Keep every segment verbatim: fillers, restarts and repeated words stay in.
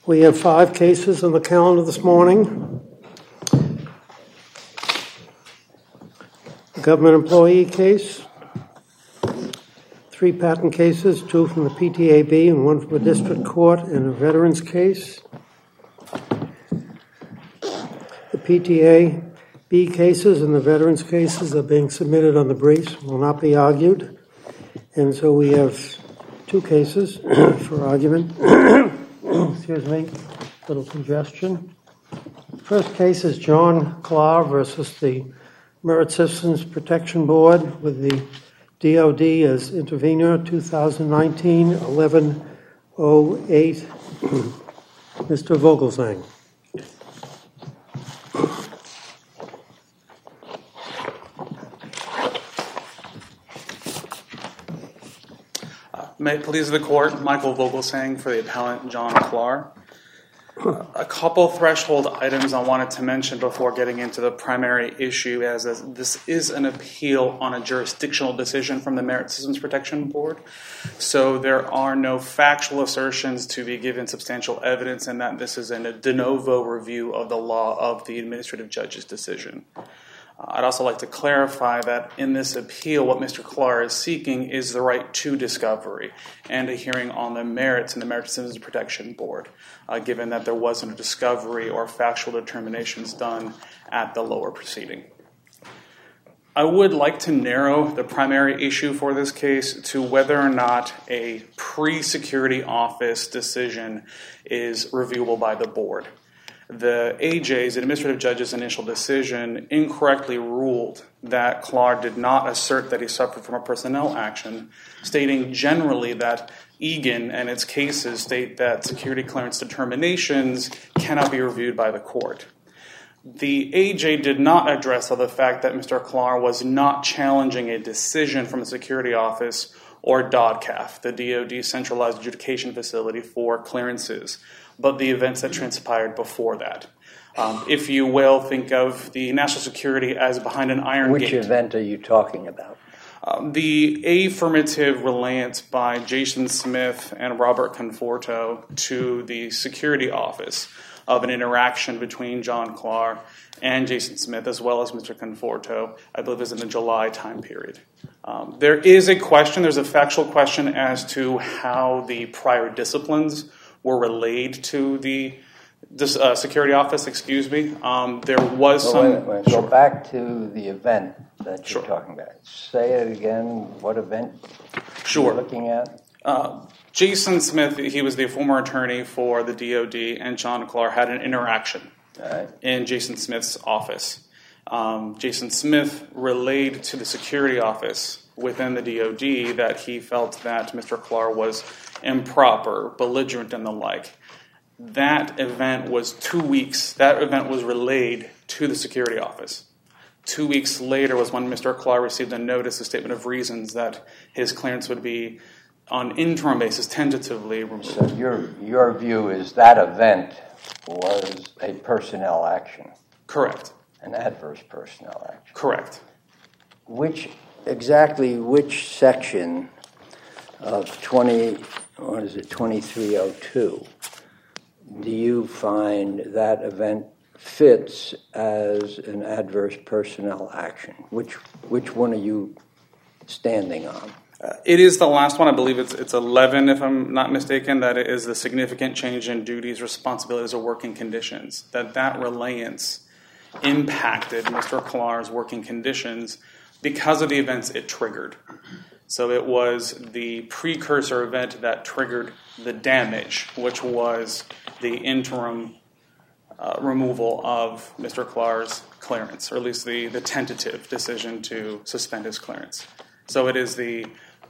We have five cases on the calendar this morning. A government employee case, three patent cases, two from the P T A B and one from the district court, and a veterans case. The P T A B cases and the veterans cases are being submitted on the briefs, will not be argued. And so we have two cases for argument. Excuse me, a little congestion. First case is John Klar versus the Merit Systems Protection Board with the D O D as intervenor, two thousand nineteen eleven oh eight. Mister Vogelsang. May it please the court, Michael Vogelsang for the appellant John Klar. Uh, a couple threshold items I wanted to mention before getting into the primary issue, as this is an appeal on a jurisdictional decision from the Merit Systems Protection Board. So there are no factual assertions to be given substantial evidence, and that this is a de novo review of the law of the administrative judge's decision. I'd also like to clarify that in this appeal, what Mister Klar is seeking is the right to discovery and a hearing on the merits in the Merit Systems Protection Board, uh, given that there wasn't a discovery or factual determinations done at the lower proceeding. I would like to narrow the primary issue for this case to whether or not a pre-security office decision is reviewable by the board. The A J's, administrative judge's initial decision, incorrectly ruled that Klar did not assert that he suffered from a personnel action, stating generally that Egan and its cases state that security clearance determinations cannot be reviewed by the court. The A J did not address the fact that Mister Klar was not challenging a decision from the security office or D O D C A F, the D O D Centralized Adjudication Facility for clearances, but the events that transpired before that. Um, if you will, think of the national security as behind an iron Which gate. Which event are you talking about? Um, the affirmative reliance by Jason Smith and Robert Conforto to the security office of an interaction between John Klar and Jason Smith, as well as Mister Conforto, I believe is in the July time period. Um, there is a question, there's a factual question as to how the prior disciplines were relayed to the this, uh, security office, excuse me. Um, there was well, some... Wait, wait, sure. Go back to the event that you're sure. talking about. Say it again, what event sure. you're looking at? Uh, Jason Smith, he was the former attorney for the D O D, and John Klar had an interaction right. in Jason Smith's office. Um, Jason Smith relayed to the security office within the D O D that he felt that Mister Klar was improper, belligerent, and the like. That event was two weeks. That event was relayed to the security office. Two weeks later was when Mister Klar received a notice, a statement of reasons that his clearance would be on interim basis, tentatively removed. So your your view is that event was a personnel action? Correct. An adverse personnel action? Correct. Which, exactly which section of twenty, what is it, twenty-three oh two, do you find that event fits as an adverse personnel action? Which which one are you standing on? Uh, it is the last one. I believe it's it's eleven, if I'm not mistaken, that it is the significant change in duties, responsibilities, or working conditions. That that relayance impacted Mister Klar's working conditions because of the events it triggered. So it was the precursor event that triggered the damage, which was the interim uh, removal of Mister Klar's clearance, or at least the, the tentative decision to suspend his clearance. So it is the,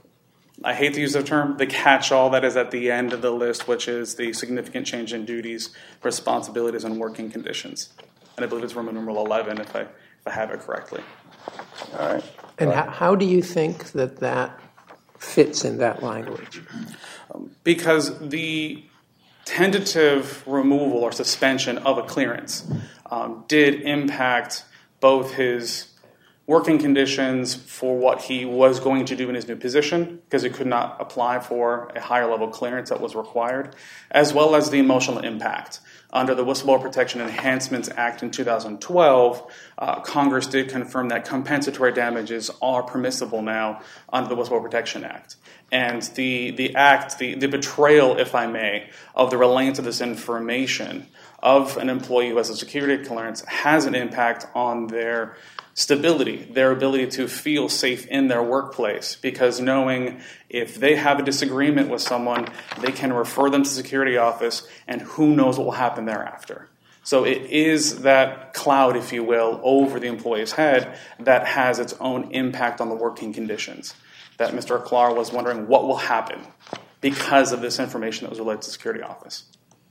I hate to use the term, the catch-all that is at the end of the list, which is the significant change in duties, responsibilities, and working conditions. And I believe it's Roman numeral eleven, if I if I have it correctly. All right. And how, how do you think that that fits in that language? Um, because the tentative removal or suspension of a clearance um, did impact both his working conditions for what he was going to do in his new position, because he could not apply for a higher level clearance that was required, as well as the emotional impact. Under the Whistleblower Protection Enhancements Act in two thousand twelve, uh, Congress did confirm that compensatory damages are permissible now under the Whistleblower Protection Act. And the, the act, the, the betrayal, if I may, of the reliance of this information of an employee who has a security clearance has an impact on their stability, their ability to feel safe in their workplace, because knowing if they have a disagreement with someone, they can refer them to the security office, and who knows what will happen thereafter. So it is that cloud, if you will, over the employee's head that has its own impact on the working conditions. That Mister Clark was wondering what will happen because of this information that was related to the security office.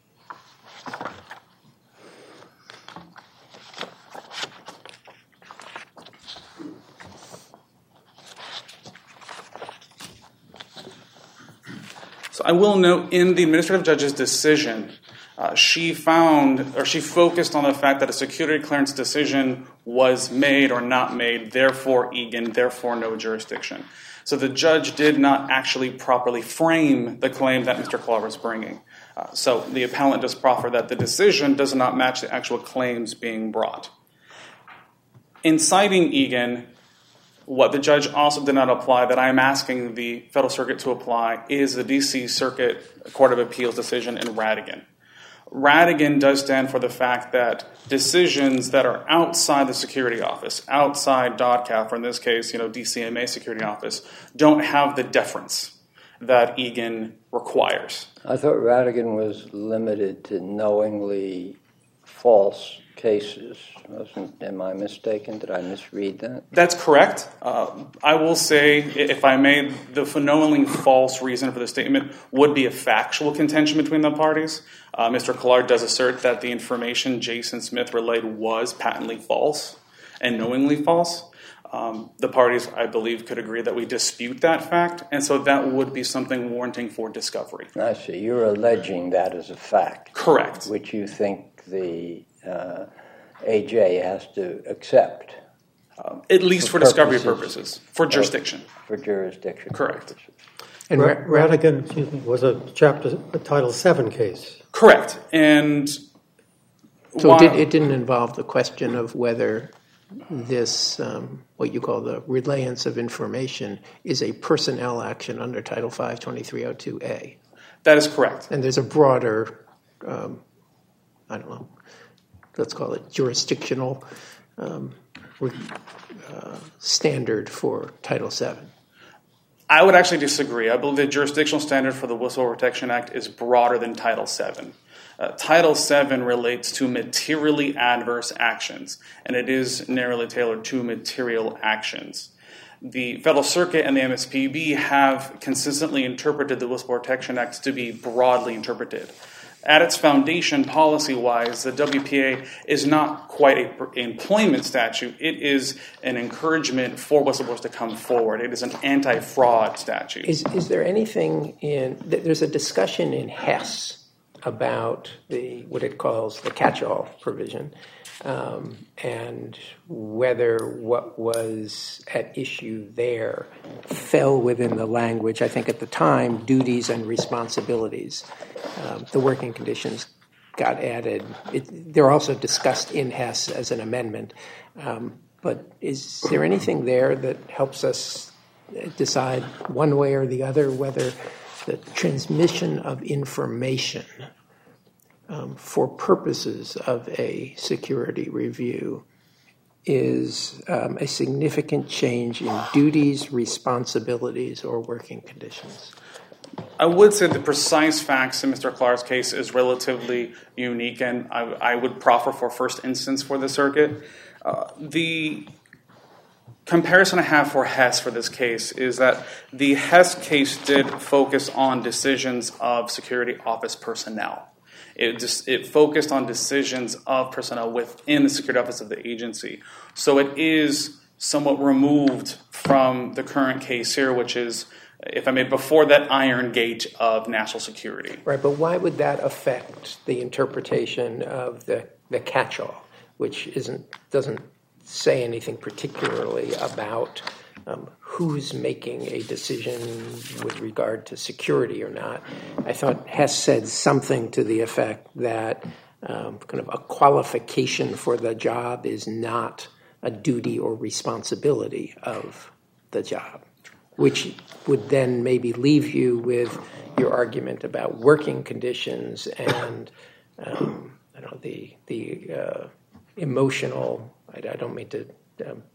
So I will note in the administrative judge's decision, uh, she found, or she focused on the fact that a security clearance decision was made or not made, therefore Egan, therefore no jurisdiction. So the judge did not actually properly frame the claim that Mister Clark was bringing. Uh, so the appellant does proffer that the decision does not match the actual claims being brought. In citing Egan, what the judge also did not apply, that I am asking the Federal Circuit to apply, is the D C Circuit Court of Appeals decision in Radigan. Radigan does stand for the fact that decisions that are outside the security office, outside D O D C A F, or in this case, you know, D C M A security office, don't have the deference that Egan requires. I thought Radigan was limited to knowingly false cases. Wasn't, am I mistaken? Did I misread that? That's correct. Uh, I will say, if I may, the knowingly false reason for the statement would be a factual contention between the parties. Uh, Mister Clark does assert that the information Jason Smith relayed was patently false and knowingly false. Um, the parties, I believe, could agree that we dispute that fact, and so that would be something warranting for discovery. I see. You're alleging that as a fact. Correct. Which you think the uh, A J has to accept. Um, at least for, for discovery purposes, for jurisdiction. For jurisdiction. Correct. Purposes. And Ra- Radigan, excuse me, was a chapter, a Title seven case. Correct. And so while, it, did, it didn't involve the question of whether this, um, what you call the relayance of information, is a personnel action under Title five twenty-three oh two A. That is correct. And there's a broader, um, I don't know, let's call it jurisdictional um, uh, standard for Title seven. I would actually disagree. I believe the jurisdictional standard for the Whistleblower Protection Act is broader than Title seven. Uh, Title seven relates to materially adverse actions, and it is narrowly tailored to material actions. The Federal Circuit and the M S P B have consistently interpreted the Whistleblower Protection Act to be broadly interpreted. At its foundation, policy-wise, the W P A is not quite an employment statute. It is an encouragement for whistleblowers to come forward. It is an anti-fraud statute. Is, is there anything in, there's a discussion in Hess about the what it calls the catch-all provision, um, and whether what was at issue there fell within the language, I think at the time, duties and responsibilities. Um, the working conditions got added. It, they're also discussed in Hess as an amendment. Um, but is there anything there that helps us decide one way or the other whether the transmission of information um, for purposes of a security review is um, a significant change in duties, responsibilities, or working conditions? I would say the precise facts in Mister Clark's case is relatively unique, and I, I would proffer for first instance for the circuit. Uh, the comparison I have for Hess for this case is that the Hess case did focus on decisions of security office personnel. It just it focused on decisions of personnel within the security office of the agency. So it is somewhat removed from the current case here, which is, if I may, before that iron gate of national security. Right, but why would that affect the interpretation of the, the catch-all, which isn't doesn't say anything particularly about um, who's making a decision with regard to security or not. I thought Hess said something to the effect that um, kind of a qualification for the job is not a duty or responsibility of the job, which would then maybe leave you with your argument about working conditions and um, I don't know, the the uh, emotional. I, I don't mean to um,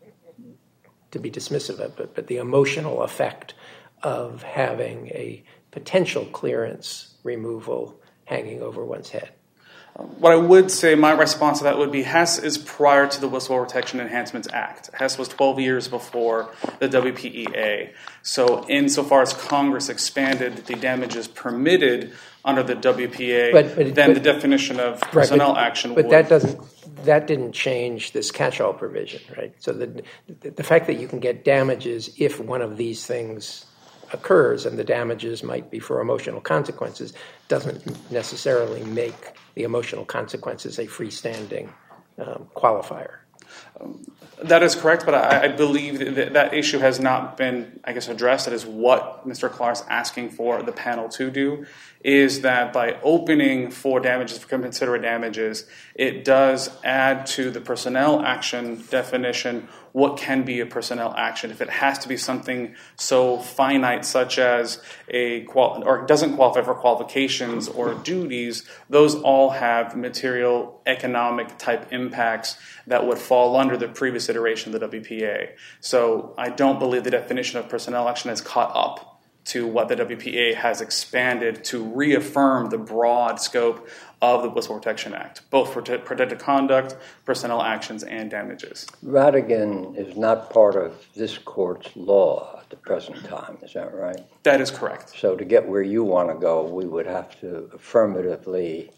to be dismissive of it, but the emotional effect of having a potential clearance removal hanging over one's head. What I would say, my response to that would be Hess is prior to the Whistleblower Protection Enhancements Act. Hess was twelve years before the W P E A. So insofar as Congress expanded the damages permitted under the W P A, but, but, then but, the definition of personnel right, but, action but would... that doesn't, that didn't change this catch-all provision, right? So the, the, the fact that you can get damages if one of these things occurs, and the damages might be for emotional consequences, doesn't necessarily make the emotional consequences a freestanding um, qualifier. Um, that is correct, but I, I believe that that issue has not been, I guess, addressed. That is what Mister Clark is asking for the panel to do, is that by opening for damages, for considerate damages, it does add to the personnel action definition what can be a personnel action. If it has to be something so finite, such as a qual- or doesn't qualify for qualifications or duties, those all have material economic type impacts that would fall under the previous iteration of the W P A. So I don't believe the definition of personnel action has caught up to what the W P A has expanded to reaffirm the broad scope of the Whistleblower Protection Act, both for protected conduct, personnel actions, and damages. Ratigan is not part of this court's law at the present time, is that right? That is correct. So to get where you want to go, we would have to affirmatively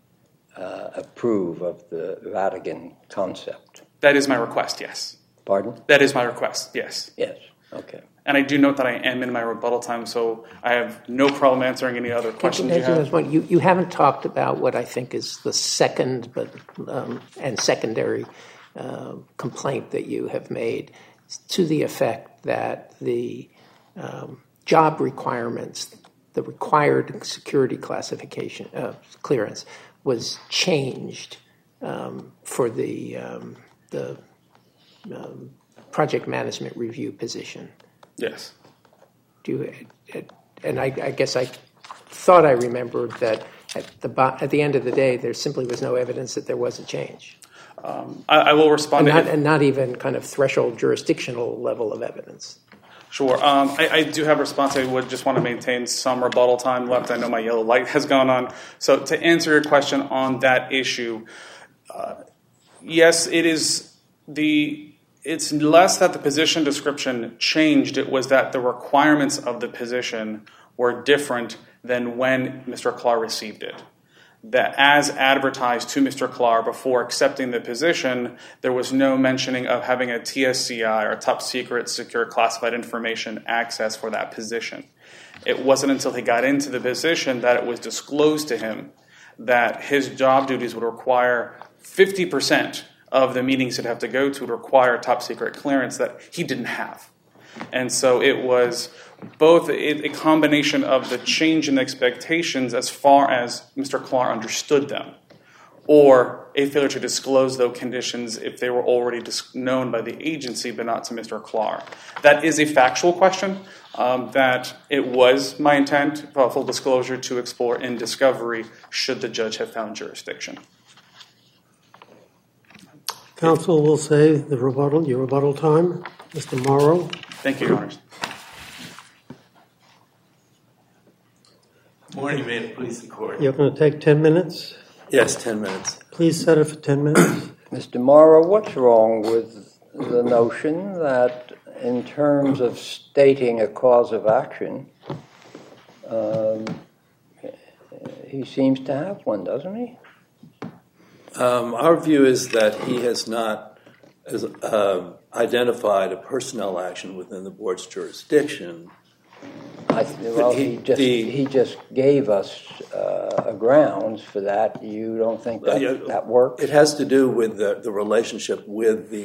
uh, approve of the Ratigan concept. That is my request, yes. Pardon? That is my request, yes. Yes, okay. And I do note that I am in my rebuttal time, so I have no problem answering any other questions you have. You, you haven't talked about what I think is the second but um, and secondary uh, complaint that you have made, to the effect that the um, job requirements, the required security classification uh, clearance, was changed um, for the um, the um, project management review position. Yes. Do you, and I, I guess I thought I remembered that at the at the end of the day, there simply was no evidence that there was a change. Um, I, I will respond. And to not, and not even kind of threshold jurisdictional level of evidence. Sure. Um, I, I do have a response. I would just want to maintain some rebuttal time left. I know my yellow light has gone on. So to answer your question on that issue, uh, yes, it is the... It's less that the position description changed. It was that the requirements of the position were different than when Mister Clark received it. That as advertised to Mister Clark before accepting the position, there was no mentioning of having a T S C I, or top secret secure classified information access for that position. It wasn't until he got into the position that it was disclosed to him that his job duties would require fifty percent of the meetings he'd have to go to to require top secret clearance that he didn't have. And so it was both a, a combination of the change in expectations as far as Mister Clark understood them, or a failure to disclose those conditions if they were already dis- known by the agency but not to Mister Clark. That is a factual question um, that it was my intent, uh, full disclosure, to explore in discovery should the judge have found jurisdiction. Counsel will say the rebuttal, your rebuttal time. Mister Morrow. Thank you, Your Honors. Morning, may it please the court. You're going to take ten minutes? Yes, ten minutes. Please set it for ten minutes. Mister Morrow, what's wrong with the notion that in terms of stating a cause of action, um, he seems to have one, doesn't he? Um, our view is that he has not as, uh, identified a personnel action within the board's jurisdiction. I th- well, he, he just the, he just gave us uh, grounds for that. You don't think that uh, yeah, that works? It has to do with the, the relationship with the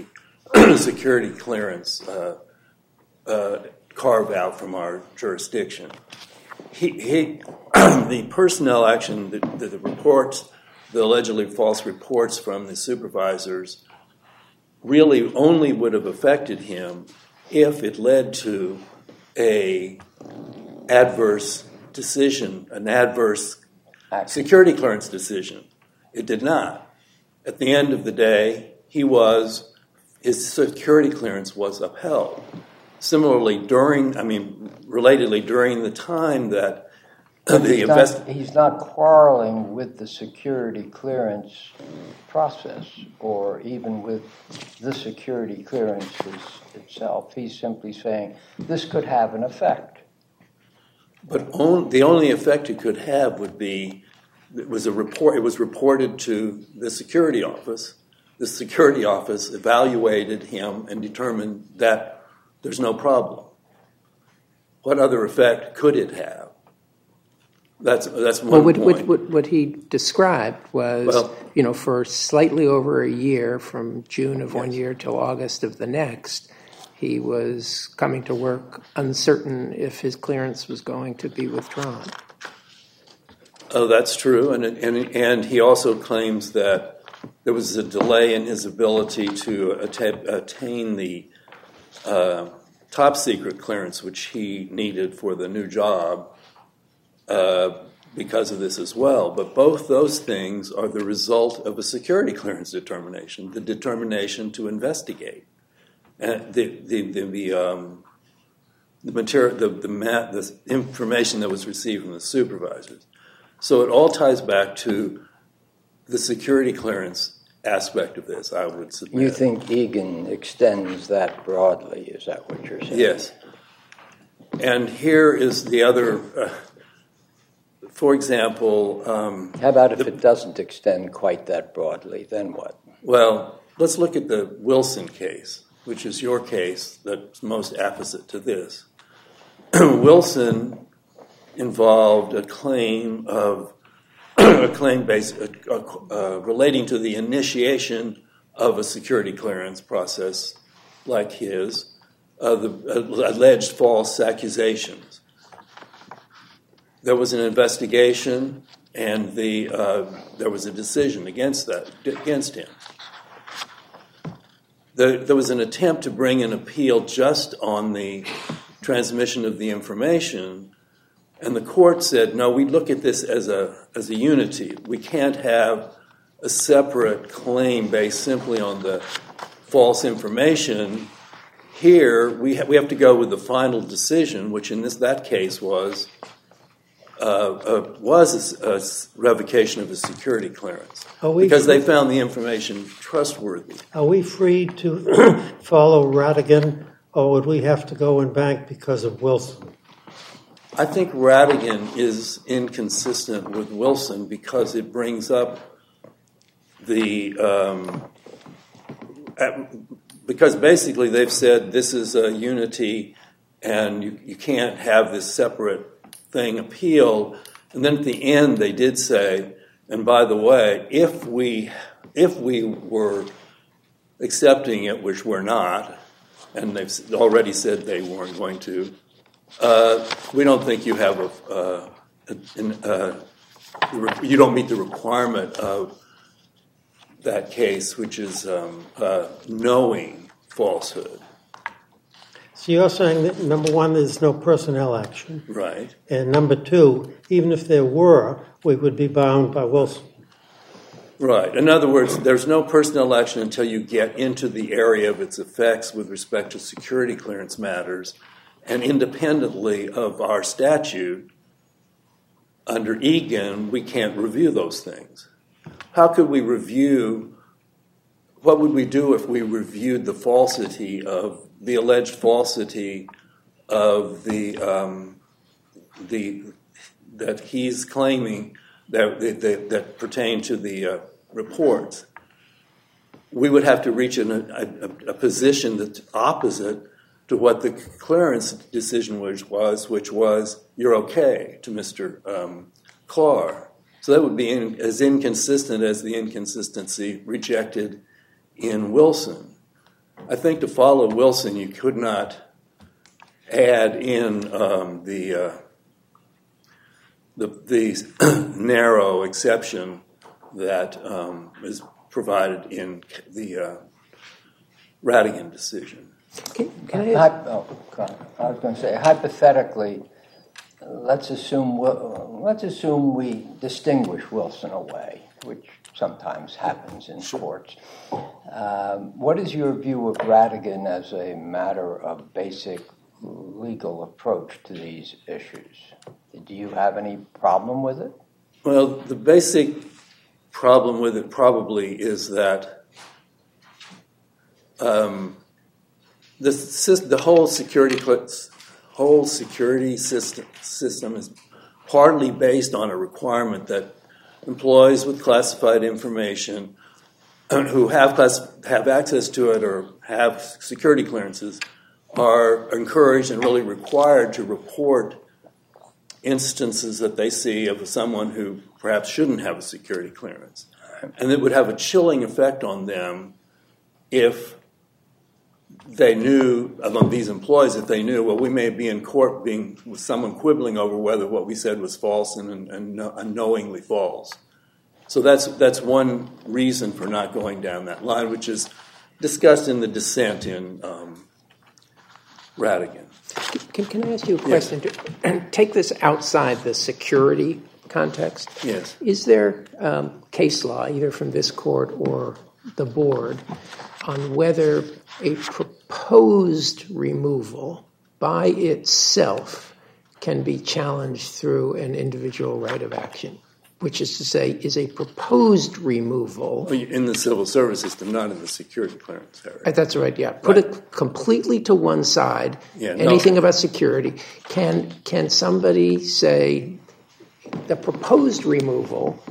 security clearance uh, uh, carve out from our jurisdiction. He, he the personnel action, the, the, the reports, the allegedly false reports from the supervisors really only would have affected him if it led to a adverse decision, an adverse security clearance decision. It did not. At the end of the day, he was, his security clearance was upheld. Similarly, during, I mean, relatedly, during the time that the he's, invest- not, he's not quarreling with the security clearance process or even with the security clearance itself. He's simply saying this could have an effect. But on, the only effect it could have would be, it was a report. It was reported to the security office. The security office evaluated him and determined that there's no problem. What other effect could it have? That's that's one well, what, point. What, what, what he described was, well, you know, for slightly over a year, from June of yes. one year till August of the next, he was coming to work uncertain if his clearance was going to be withdrawn. Oh, that's true, and and and he also claims that there was a delay in his ability to attain, attain the uh, top secret clearance, which he needed for the new job. Uh, because of this as well. But both those things are the result of a security clearance determination, the determination to investigate. And the the the, the, um, the material, the the, mat, the information that was received from the supervisors. So it all ties back to the security clearance aspect of this, I would submit. You think Egan extends that broadly, is that what you're saying? Yes. And here is the other... Uh, For example... Um, How about if the, it doesn't extend quite that broadly? Then what? Well, let's look at the Wilson case, which is your case that's most apposite to this. Wilson involved a claim of a claim based uh, uh, relating to the initiation of a security clearance process like his, uh, the uh, alleged false accusations. There was an investigation, and the uh, there was a decision against that against him. There, there was an attempt to bring an appeal just on the transmission of the information, and the court said, "No, we look at this as a as a unity. We can't have a separate claim based simply on the false information. Here, we ha- we have to go with the final decision, which in this that case was." Uh, uh, was a, a revocation of a security clearance because free? They found the information trustworthy. Are we free to follow Ratigan, or would we have to go in bank because of Wilson? I think Ratigan is inconsistent with Wilson because it brings up the... Um, at, because basically they've said this is a unity and you, you can't have this separate thing appealed, and then at the end they did say, and by the way, if we if we were accepting it, which we're not, and they've already said they weren't going to, uh, we don't think you have a, uh, a, a you don't meet the requirement of that case, which is um, uh, knowing falsehood. So you're saying that, number one, there's no personnel action. Right. And number two, even if there were, we would be bound by Wilson. Right. In other words, there's no personnel action until you get into the area of its effects with respect to security clearance matters. And independently of our statute, under Egan, we can't review those things. How could we review, what would we do if we reviewed the falsity of the alleged falsity of the um, the that he's claiming that that, that pertain to the uh, reports? We would have to reach an, a, a position that's opposite to what the clearance decision was, was which was you're okay to Mister Um, Clark. So that would be in, as inconsistent as the inconsistency rejected in Wilson. I think to follow Wilson, you could not add in um, the, uh, the the narrow exception that um, is provided in the uh, Radigan decision. Can, can I ask? Oh, I was going to say, hypothetically, let's assume let's assume we distinguish Wilson away, which sometimes happens in courts. Um, what is your view of Radigan as a matter of basic legal approach to these issues? Do you have any problem with it? Well, the basic problem with it probably is that um, the the whole security whole security system system is partly based on a requirement that employees with classified information who have class, have access to it or have security clearances are encouraged and really required to report instances that they see of someone who perhaps shouldn't have a security clearance. And it would have a chilling effect on them if they knew, among these employees, if they knew, well, we may be in court being with someone quibbling over whether what we said was false and, and unknowingly false. So that's that's one reason for not going down that line, which is discussed in the dissent in um, Radigan. Can, can I ask you a question? Yes. Take this outside the security context. Yes. Is there um, case law, either from this court or the board, on whether a proposed removal by itself can be challenged through an individual right of action? Which is to say, is a proposed removal... In the civil service system, not in the security clearance area. That's right, yeah. Put right. it completely to one side, yeah, anything no. about security. Can can somebody say the proposed removal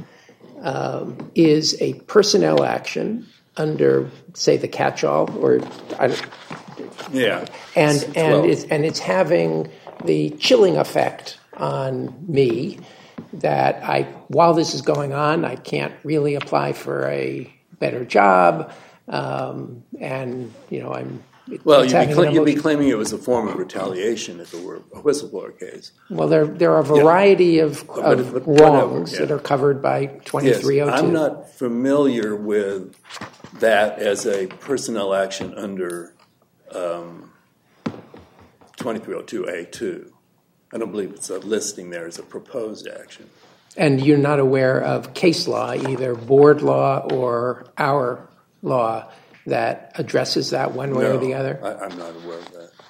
um, is a personnel action under, say, the catch-all, or... I don't, yeah. And, and, it's, and it's having the chilling effect on me... that I, while this is going on, I can't really apply for a better job, um, and you know I'm. Well, you'd be, cl- you'd be claiming it was a form of retaliation if it were a whistleblower case. Well, there there are a variety yeah. of, of but, but wrongs yeah. that are covered by twenty-three oh two. Yes, I'm not familiar with that as a personnel action under um, twenty-three oh two A two. I don't believe it's a listing there as a proposed action. And you're not aware of case law, either board law or our law, that addresses that one way no, or the other? I, I'm not aware of that.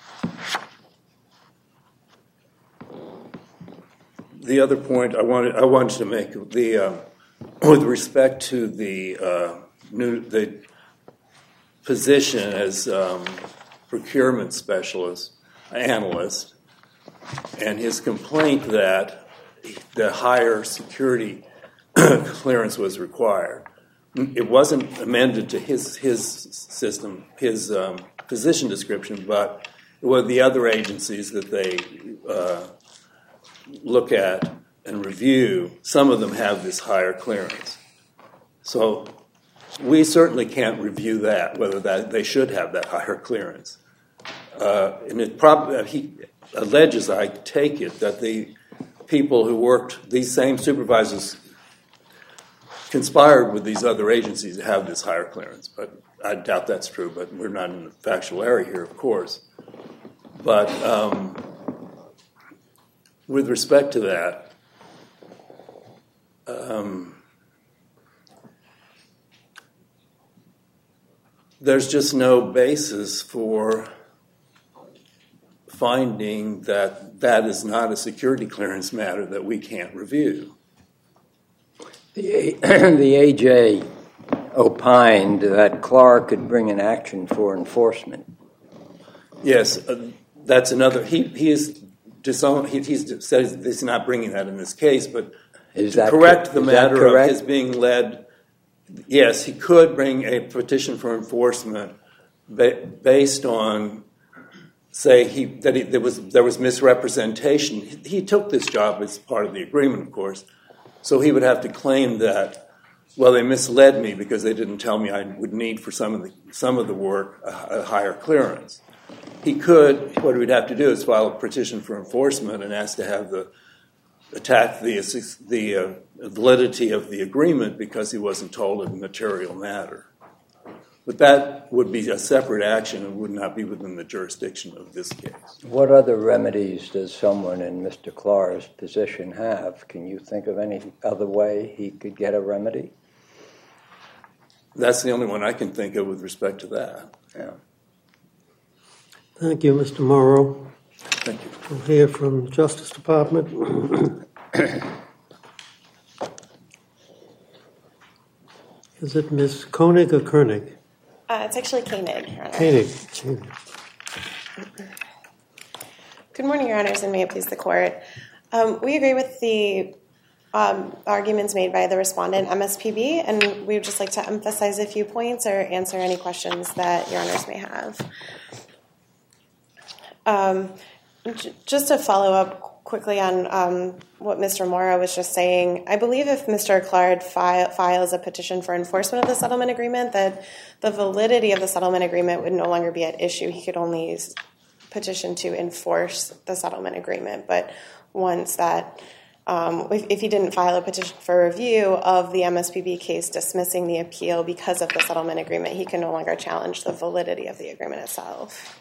The other point I wanted I wanted to make the uh, with respect to the uh, new the position as um, procurement specialist analyst. And his complaint that the higher security clearance was required. It wasn't amended to his his system, his um, position description, but it was the other agencies that they uh, look at and review. Some of them have this higher clearance. So we certainly can't review that, whether that they should have that higher clearance. Uh, and it probably he. alleges, I take it, that the people who worked, these same supervisors, conspired with these other agencies to have this higher clearance. But I doubt that's true, but we're not in the factual area here, of course. But um, with respect to that, um, there's just no basis for finding that that is not a security clearance matter that we can't review. The, the A J opined that Clark could bring an action for enforcement. Yes, uh, that's another. He he is disowned. He he's said he's not bringing that in this case, but is to that correct co- the matter of his being led. Yes, he could bring a petition for enforcement ba- based on. Say he, that he, there was there was misrepresentation. He, he took this job as part of the agreement, of course, so he would have to claim that well, they misled me because they didn't tell me I would need for some of the some of the work a, a higher clearance. He could. What we'd have to do is file a petition for enforcement and ask to have the attack the the uh, validity of the agreement because he wasn't told of the material matter. But that would be a separate action and would not be within the jurisdiction of this case. What other remedies does someone in Mister Clark's position have? Can you think of any other way he could get a remedy? That's the only one I can think of with respect to that. Yeah. Thank you, Mister Morrow. Thank you. We'll hear from the Justice Department. Is it Miz Koenig or Koenig? Uh, it's actually Koenig, Your Honor. Koenig. Koenig. Good morning, Your Honors, and may it please the Court. Um, we agree with the um, arguments made by the respondent, M S P B, and we would just like to emphasize a few points or answer any questions that Your Honors may have. Um, j- just to follow up quickly on um, what Mister Morrow was just saying, I believe if Mister Clark file, files a petition for enforcement of the settlement agreement, that the validity of the settlement agreement would no longer be at issue. He could only petition to enforce the settlement agreement. But once that, um, if, if he didn't file a petition for review of the M S P B case dismissing the appeal because of the settlement agreement, he can no longer challenge the validity of the agreement itself.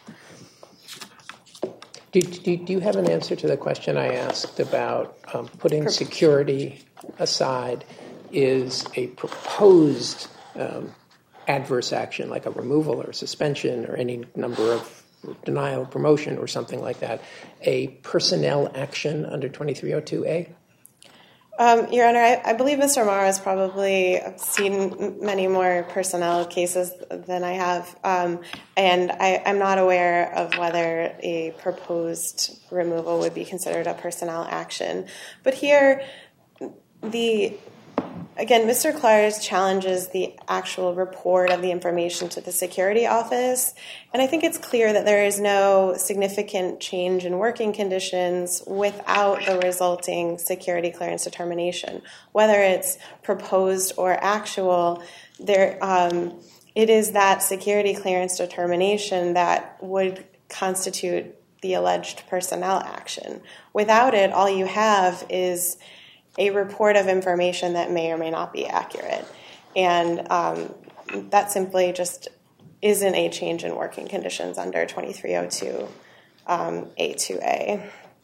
Do, do, do you have an answer to the question I asked about um, putting security aside? Is a proposed um, adverse action, like a removal or suspension or any number of denial of promotion or something like that, a personnel action under twenty-three oh two A? Um, Your Honor, I, I believe Mister Morrow has probably seen many more personnel cases than I have, um, and I, I'm not aware of whether a proposed removal would be considered a personnel action. But here, the again, Mister Clark challenges the actual report of the information to the security office, and I think it's clear that there is no significant change in working conditions without the resulting security clearance determination. Whether it's proposed or actual, there um, it is that security clearance determination that would constitute the alleged personnel action. Without it, all you have is a report of information that may or may not be accurate. And um, that simply just isn't a change in working conditions under twenty-three oh two um, A two A.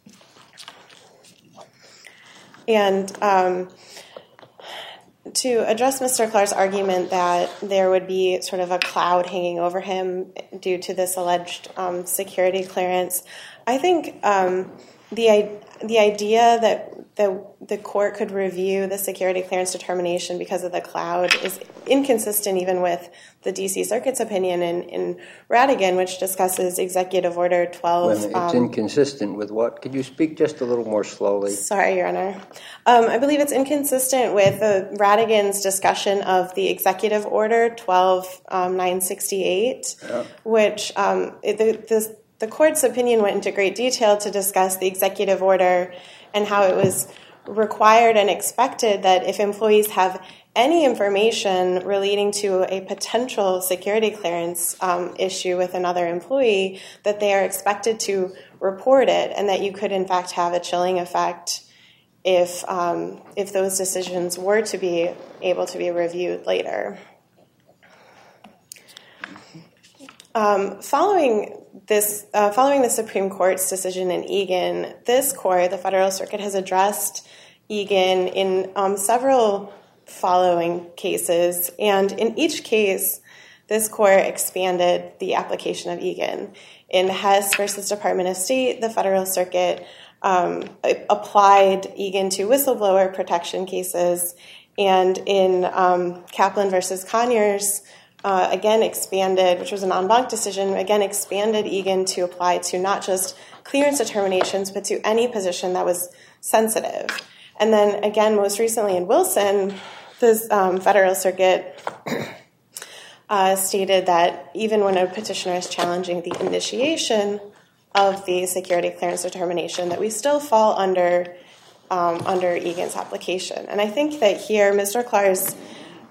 And um, to address Mister Clark's argument that there would be sort of a cloud hanging over him due to this alleged um, security clearance, I think um, the the idea that the the court could review the security clearance determination because of the cloud is inconsistent even with the D C Circuit's opinion in, in Radigan, which discusses Executive Order twelve. Well, it's um, inconsistent with what? Could you speak just a little more slowly? Sorry, Your Honor. Um, I believe it's inconsistent with uh, Radigan's discussion of the Executive Order twelve nine sixty-eight, yeah. which um, it, the, the, the court's opinion went into great detail to discuss the executive order and how it was required and expected that if employees have any information relating to a potential security clearance um, issue with another employee, that they are expected to report it, and that you could in fact have a chilling effect if um, if those decisions were to be able to be reviewed later. Um, following this, uh, following the Supreme Court's decision in Egan, this court, the Federal Circuit, has addressed Egan in um, several following cases, and in each case, this court expanded the application of Egan. In Hess versus Department of State, the Federal Circuit um, applied Egan to whistleblower protection cases, and in um, Kaplan versus Conyers, Uh, again expanded, which was an en banc decision, again expanded Egan to apply to not just clearance determinations, but to any position that was sensitive. And then again, most recently in Wilson, the um, Federal Circuit uh, stated that even when a petitioner is challenging the initiation of the security clearance determination, that we still fall under um, under Egan's application. And I think that here, Mister Clark's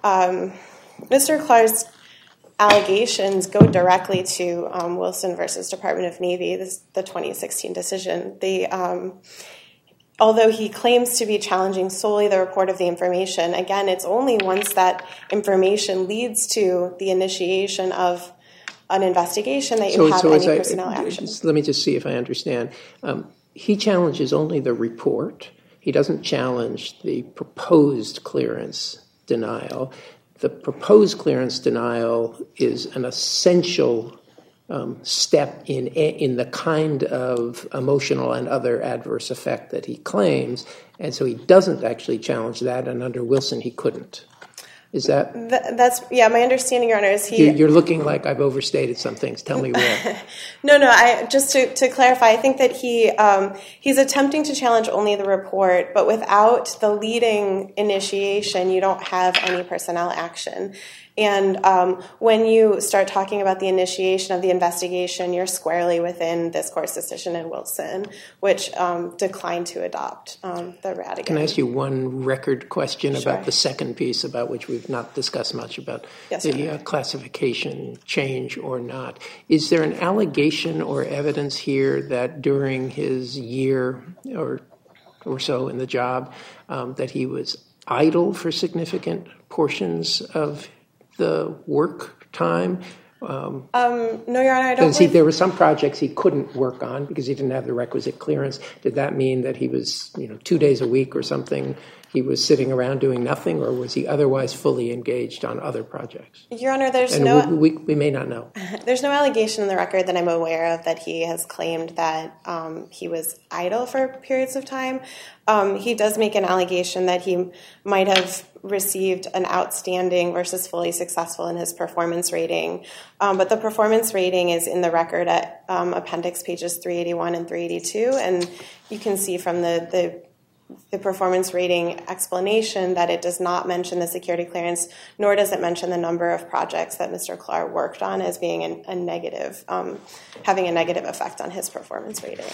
um, Mister Clark's allegations go directly to um, Wilson versus Department of Navy, this, the twenty sixteen decision. They, um, although he claims to be challenging solely the report of the information, again, it's only once that information leads to the initiation of an investigation that you so, have so any personnel I, action. Let me just see if I understand. Um, he challenges only the report. He doesn't challenge the proposed clearance denial. The proposed clearance denial is an essential um, step in in the kind of emotional and other adverse effect that he claims, and so he doesn't actually challenge that, and under Wilson he couldn't. Is that? Th- that's, yeah, my understanding, Your Honor, is he... You're looking like I've overstated some things. Tell me where. no, no, I just to, to clarify, I think that he um, he's attempting to challenge only the report, but without the leading initiation, you don't have any personnel action. And um, when you start talking about the initiation of the investigation, you're squarely within this court's decision in Wilson, which um, declined to adopt um, the Radigan. Can I ask you one record question Sure. about the second piece, about which we've not discussed much, about yes, the uh, classification change or not? Is there an allegation or evidence here that during his year or or so in the job um, that he was idle for significant portions of the work time? Um, um, no, Your Honor, I don't believe... He, there were some projects he couldn't work on because he didn't have the requisite clearance. Did that mean that he was, you know, two days a week or something, he was sitting around doing nothing, or was he otherwise fully engaged on other projects? Your Honor, there's and no... We, we, we may not know. There's no allegation in the record that I'm aware of that he has claimed that um, he was idle for periods of time. Um, he does make an allegation that he might have received an outstanding versus fully successful in his performance rating. Um, but the performance rating is in the record at um, appendix pages three eighty-one and three eighty-two. And you can see from the, the, the performance rating explanation that it does not mention the security clearance, nor does it mention the number of projects that Mister Clark worked on as being an, a negative, um, having a negative effect on his performance rating.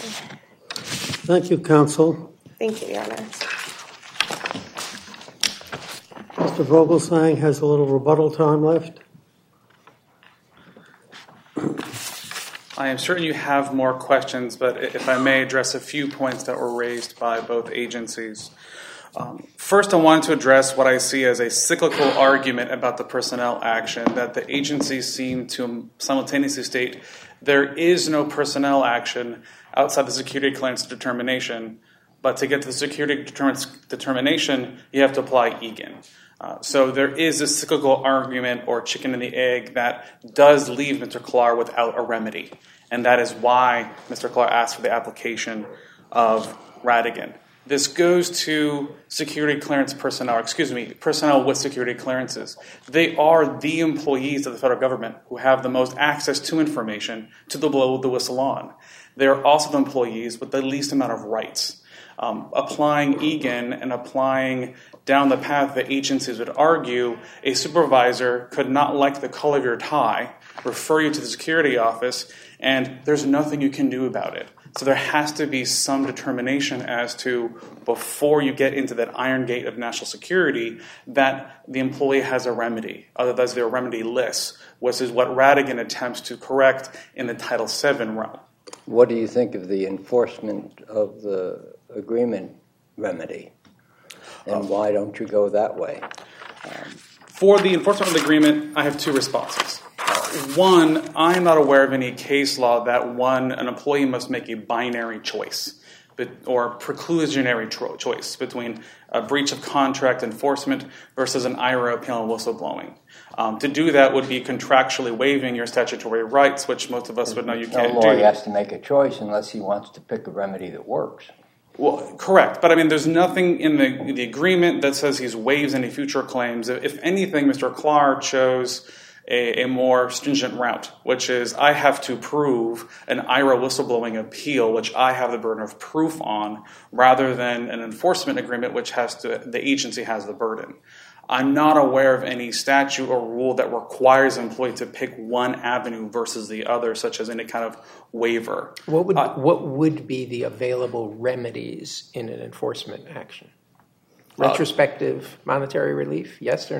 Thank you, counsel. Thank you, Your Honor. Mister Vogelsang has a little rebuttal time left. I am certain you have more questions, but if I may address a few points that were raised by both agencies. Um, first, I wanted to address what I see as a cyclical argument about the personnel action, that the agencies seem to simultaneously state there is no personnel action outside the security clearance determination, but to get to the security determination, you have to apply EGAN. Uh, so there is a cyclical argument or chicken and the egg that does leave Mister Clark without a remedy. And that is why Mister Clark asked for the application of Radigan. This goes to security clearance personnel, excuse me, personnel with security clearances. They are the employees of the federal government who have the most access to information to the blow the whistle on. They are also the employees with the least amount of rights. Um, applying EGAN and applying down the path that agencies would argue, a supervisor could not like the color of your tie, refer you to the security office, and there's nothing you can do about it. So there has to be some determination as to, before you get into that iron gate of national security, that the employee has a remedy. Otherwise, they're remedy-less, which is what Radigan attempts to correct in the Title seven realm. What do you think of the enforcement of the agreement remedy? And um, why don't you go that way? Um, for the enforcement of the agreement, I have two responses. Uh, one, I'm not aware of any case law that one, an employee must make a binary choice but, or preclusionary tro- choice between a breach of contract enforcement versus an I R A appeal and whistleblowing. Um, to do that would be contractually waiving your statutory rights, which most of us would know you can't do. No lawyer has to make a choice unless he wants to pick a remedy that works. Well, correct. But, I mean, there's nothing in the, the agreement that says he waives any future claims. If anything, Mister Clark chose a, a more stringent route, which is I have to prove an I R A whistleblowing appeal, which I have the burden of proof on, rather than an enforcement agreement, which has to the agency has the burden. I'm not aware of any statute or rule that requires an employee to pick one avenue versus the other, such as any kind of waiver. What would uh, what would be the available remedies in an enforcement action? Retrospective uh, monetary relief, yes or no?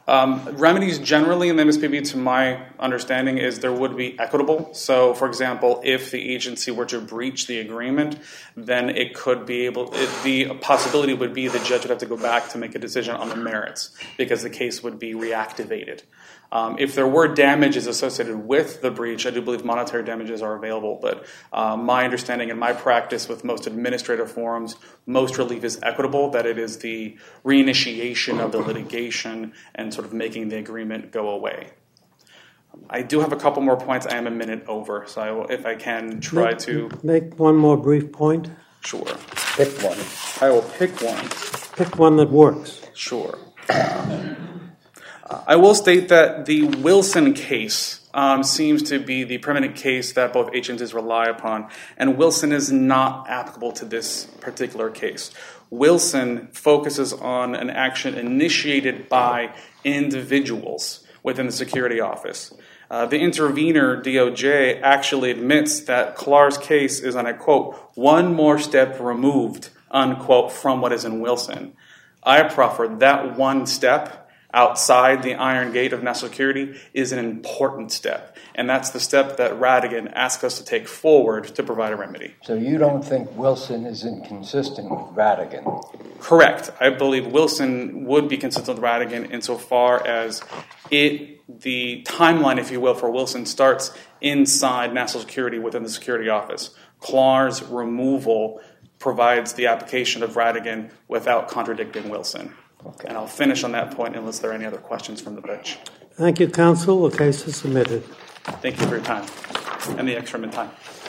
Um, remedies generally in the M S P B, to my understanding, is there would be equitable. So, for example, if the agency were to breach the agreement, then it could be able, it, the possibility would be the judge would have to go back to make a decision on the merits because the case would be reactivated. Um, if there were damages associated with the breach, I do believe monetary damages are available, but uh, my understanding and my practice with most administrative forums, most relief is equitable, that it is the reinitiation of the litigation and sort of making the agreement go away. I do have a couple more points. I am a minute over, so I will, if I can, try make, to... Make one more brief point. Sure. Pick one. I will pick one. Pick one that works. Sure. I will state that the Wilson case um, seems to be the permanent case that both agencies rely upon, and Wilson is not applicable to this particular case. Wilson focuses on an action initiated by individuals within the security office. Uh, the intervener, D O J, actually admits that Clark's case is, and I quote, one more step removed, unquote, from what is in Wilson. I proffer that one step outside the iron gate of national security is an important step. And that's the step that Radigan asked us to take forward to provide a remedy. So you don't think Wilson is inconsistent with Radigan? Correct. I believe Wilson would be consistent with Radigan insofar as it, the timeline, if you will, for Wilson starts inside national security within the security office. Clark's removal provides the application of Radigan without contradicting Wilson. Okay. And I'll finish on that point unless there are any other questions from the bench. Thank you, counsel. The case is submitted. Thank you for your time and the extra time.